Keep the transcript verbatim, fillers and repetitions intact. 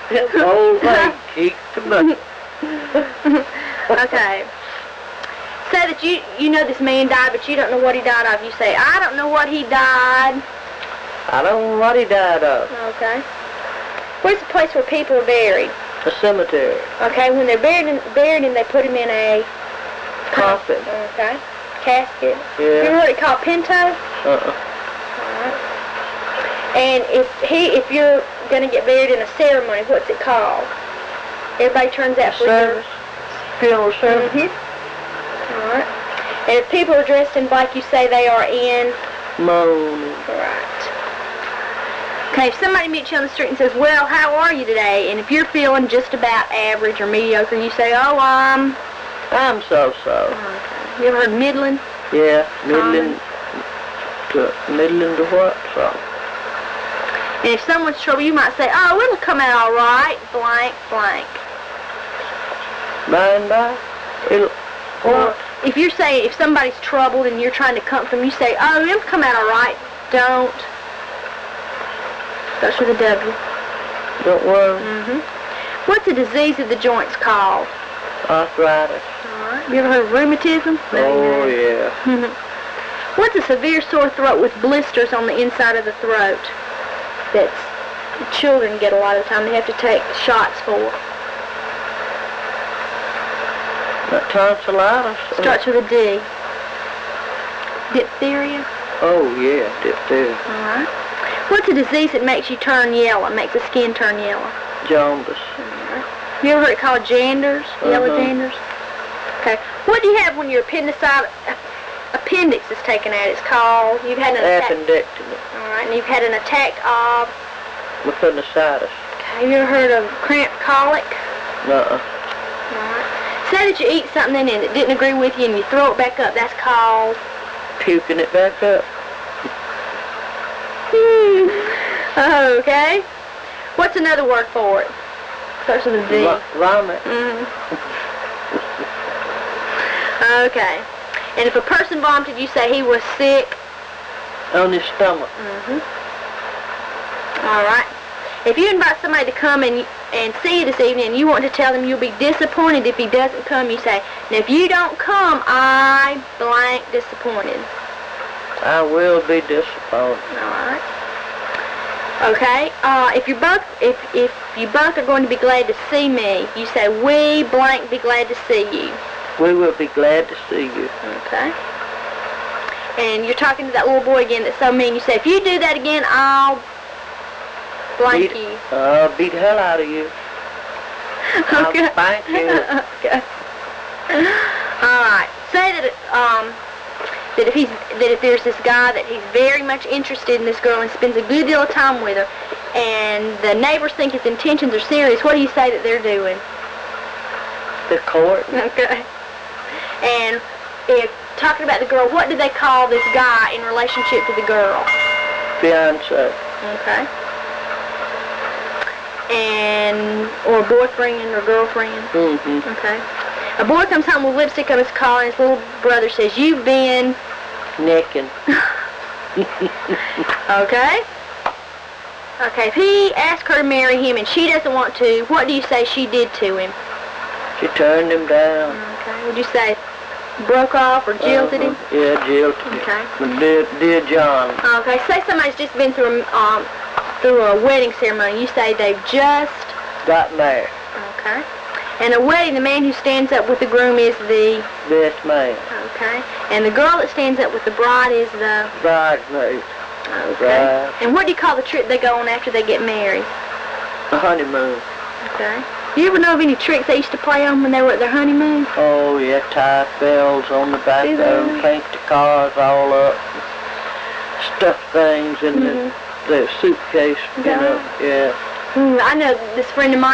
The whole thing kicked the bucket. Okay. Say that you you know this man died, but you don't know what he died of. You say, I don't know what he died. I don't know what he died of. Okay. Where's the place where people are buried? A cemetery. Okay, when they're buried, in, buried and they put him in a Coffin. Okay. Casket. Yeah. You ever heard it called Pinto? Uh-uh. Alright. And if he, if you're gonna get buried in a ceremony, what's it called? Everybody turns out for Service. Funeral service. Mm-hmm. Alright. And if people are dressed in black, you say they are in? Mourning. Right. Okay, if somebody meets you on the street and says, well, how are you today? And if you're feeling just about average or mediocre, you say, oh, I'm... I'm so-so. Okay. You ever heard middling? Yeah, middling to, middling to what? So. And if someone's trouble, you might say, oh, it'll come out all right, blank, blank. By and by, it'll... Or if you're saying, if somebody's troubled and you're trying to comfort them, you say, oh, it'll come out all right, don't. Starts with a W. Don't worry. Mm-hmm. What's a disease of the joints called? Arthritis. All right. You ever heard of rheumatism? Oh, yeah. What's a severe sore throat with blisters on the inside of the throat? That's children get a lot of the time. They have to take shots for. That tonsillitis. Starts with a D. Diphtheria? Oh, yeah, diphtheria. All right. What's a disease that makes you turn yellow, makes the skin turn yellow? Jaundice. Right. You ever heard it called janders, yellow Uh-huh. janders? Okay. What do you have when your appendicitis, appendix is taken out? It's called, you've had an attack. Appendectomy. All right, and you've had an attack of? Appendicitis. Okay. Have you ever heard of cramped colic? Nuh-uh. All right. Say that you eat something and it didn't agree with you and you throw it back up. That's called? Puking it back up. Hmm. Okay. What's another word for it? Starts with a V. V- vomit. Mm-hmm. Okay. And if a person vomited, you say he was sick? On his stomach. Mm-hmm. All right. If you invite somebody to come and and see you this evening and you want to tell them you'll be disappointed if he doesn't come, you say, now if you don't come, I blank disappointed. I will be disappointed. All right. Okay. Uh, if you both if if you both are going to be glad to see me, you say we blank be glad to see you. We will be glad to see you. Okay. And you're talking to that little boy again that's so mean. You say, if you do that again, I'll blank beat, you. Uh, beat the hell out of you. Okay. I'll spank you. Okay. All right. Say that um that if he's that if there's this guy that he's very much interested in this girl and spends a good deal of time with her, and the neighbors think his intentions are serious, what do you say that they're doing? The court. Okay. And if talking about the girl, what do they call this guy in relationship to the girl? Fiancé. Okay. And or boyfriend or girlfriend. Mm-hmm. Okay. A boy comes home with lipstick on his collar and his little brother says, you've been... Necking. Okay. Okay, if he asks her to marry him and she doesn't want to, what do you say she did to him? She turned him down. Okay. Would you say broke off or jilted uh-huh. him? Yeah, jilted him. Okay. But dear, dear John. Okay, say somebody's just been through a, um, through a wedding ceremony. You say they've just... Got married. Okay. And a wedding, the man who stands up with the groom is the... Best man. Okay. And the girl that stands up with the bride is the... Bridesmaid. Okay. Bride. And what do you call the trip they go on after they get married? The honeymoon. Okay. Do you ever know of any tricks they used to play on when they were at their honeymoon? Oh, yeah, tie bells on the back of them, paint the cars all up, stuff things in Mm-hmm. the, the suitcase, you Yeah. know, yeah. Mm, I know this friend of mine